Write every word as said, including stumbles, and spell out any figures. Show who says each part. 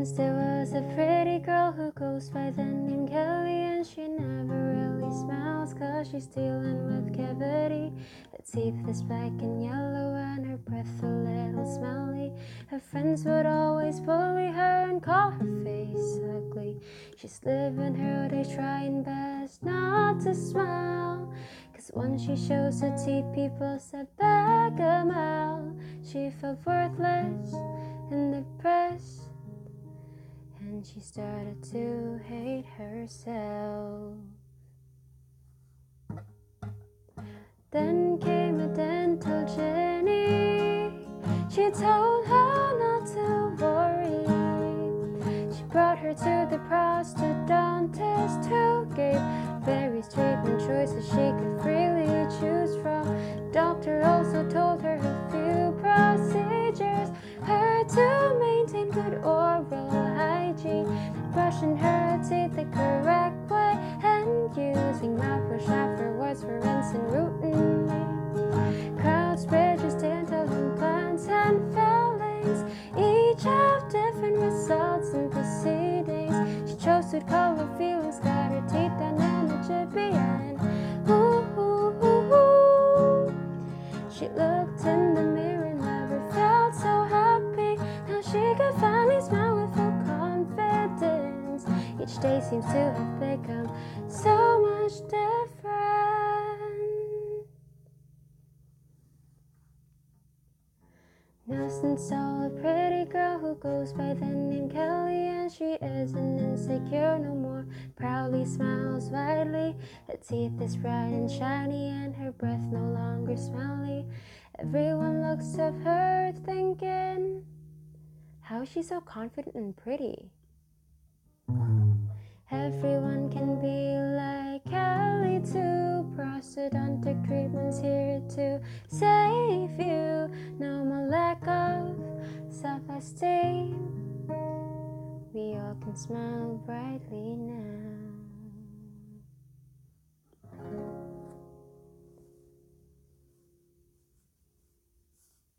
Speaker 1: Once there was a pretty girl who goes by the name Kelly, and she never really smiles cause she's dealing with cavity. Her teeth is black and yellow and her breath a little smelly. Her friends would always bully her and call her face ugly. She's living her day trying best not to smile, cause when she shows her teeth people say back a mile. She felt worthless and depressed, and she started to hate herself. Then came a dental Jenny. She told her not to worry. She brought her to the prosthodontist who gave various treatment choices she could freely choose from. The doctor also told her a few procedures, her to maintain good oral hygiene, brushing her teeth the correct way and using mouthwash afterwards for rinsing routinely. Crowns, bridges, dental implants, and fillings each have different results and proceedings. She chose to call her feelings, got her teeth done and a chippy end. Ooh, ooh, ooh, ooh. She looked in the mirror and never felt so happy. Now she can finally smile with full confidence. Each day seems to have become so much different. Nelson saw a pretty girl who goes by the name Kelly, and she isn't insecure no more. Proudly smiles widely. Her teeth is bright and shiny and her breath no longer smelly. Everyone looks at her thinking, how is she so confident and pretty? Everyone can be like Kelly too. Prosthodontic treatments here to save you. No more lack of self-esteem. We all can smile brightly now.